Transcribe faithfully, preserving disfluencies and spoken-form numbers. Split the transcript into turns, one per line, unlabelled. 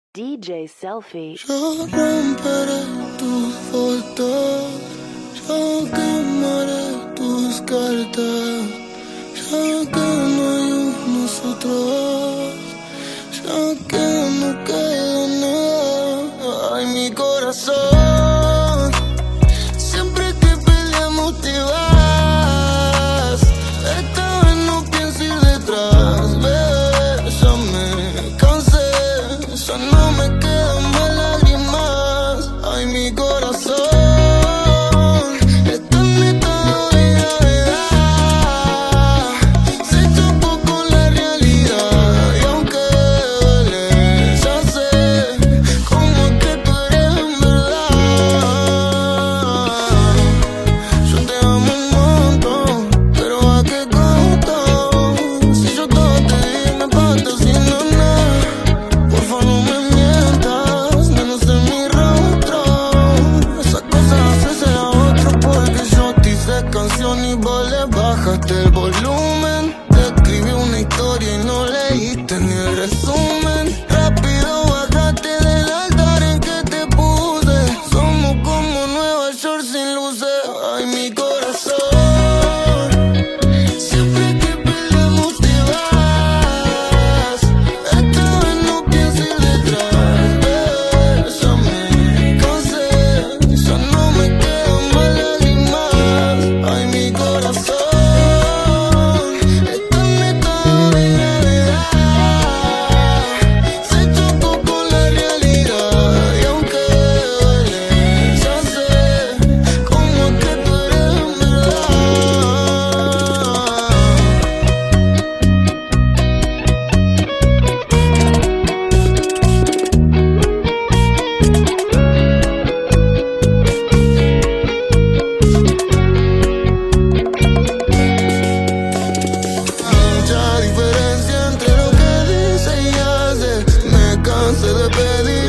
D J Selfie.
Yo romperé tus fotos, yo quemaré tus cartas, ya que no hay un nosotros, ya que no queda nada. Ay, mi corazón, siempre que peleamos te vas. Esta vez no pienso ir detrás, bebé, ya me cansé, ya no me quedan más lágrimas. Ay, mi corazón, es tan neta vida, verdad. Se chocó con la realidad y aunque duele, ya sé cómo es que tú eres en verdad. Yo te amo un montón, pero ¿a qué costo? Si yo todo te di, me pagaste sin nada. Porfa, no me mientas, menos en mi rostro. Esas cosas haces a otro porque yo te hice canción y vos le bajaste el volumen. Te escribí una historia y no leíste ni el resumen. Rápido bajaste del altar en que te puse. Somos como Nueva York sin luces. Ay, mi corazón, siempre que peleamos te vas. Esta vez no pienso ir detrás, bebé, ya me cansé, ya no me quedan más lágrimas. Ay, mi corazón, es tan neta vida, verdad. Se chocó con la realidad y aunque duele, ya sé cómo es que tú eres en verdad. Mucha diferencia entre lo que dice y hace. Me cansé de pedir